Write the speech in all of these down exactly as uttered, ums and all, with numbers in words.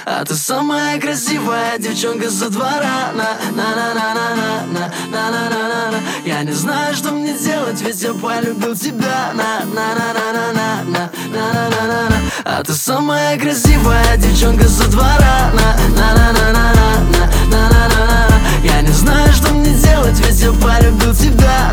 А ты самая красивая девчонка со двора. На-на-на-на-на-на-на-на-на-на. Я не знаю, что мне делать, ведь я полюбил тебя. На-на-на-на-на-на-на-на-на-на. А ты самая красивая девчонка со двора. На-на-на-на-на-на-на-на-на. Я не знаю, что мне делать, ведь я полюбил тебя.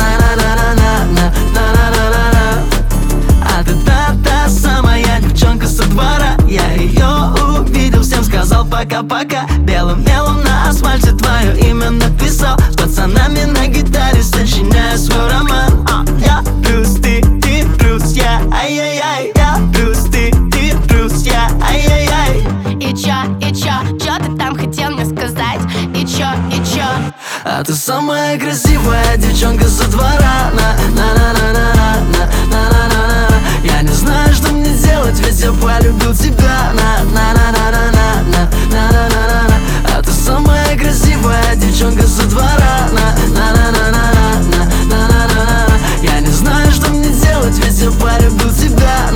На-на-на-на-на-на-на-на-на. А ты та-та самая девчонка со двора. Я ее увидел, всем сказал пока-пока. Белым мелом на асфальте твое имя написал. С пацанами на гитаре сочиняя свой роман. а, Я плюс ты, ты плюс я, ай-яй-яй. Я плюс ты, ты плюс я, ай-яй-яй. И чё, и чё, чё ты там хотел мне сказать? И чё, и чё? А ты самая красивая девчонка со двора. На-на-на-на-на-на-на-на-на. Я не знаю, что мне делать, ведь я полюбил тебя. На-на-на-на-на-на-на-на-на-на. А ты самая красивая девчонка со двора. На-на-на-на-на-на-на-на-на. Я не знаю, что мне делать, ведь я полюбил тебя.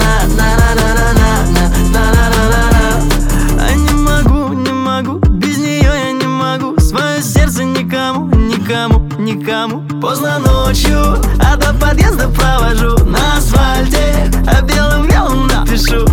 На-на-на-на-на-на-на-на-на. А не могу, не могу, без нее я не могу. Свое сердце никому, никому, никому. Поздно ночью, а до подъезда провожу на асфальте, а белым мелом напишу.